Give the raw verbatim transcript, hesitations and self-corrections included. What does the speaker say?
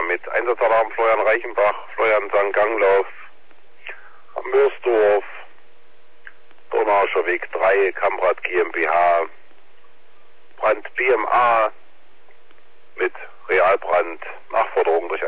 mit Einsatzalarm Florian Reichenbach, Florian Sankt Ganglauf, Mörsdorf, Donauescher Weg drei, Kamprad GmbH, Brand B M A mit Realbrand, Nachforderung der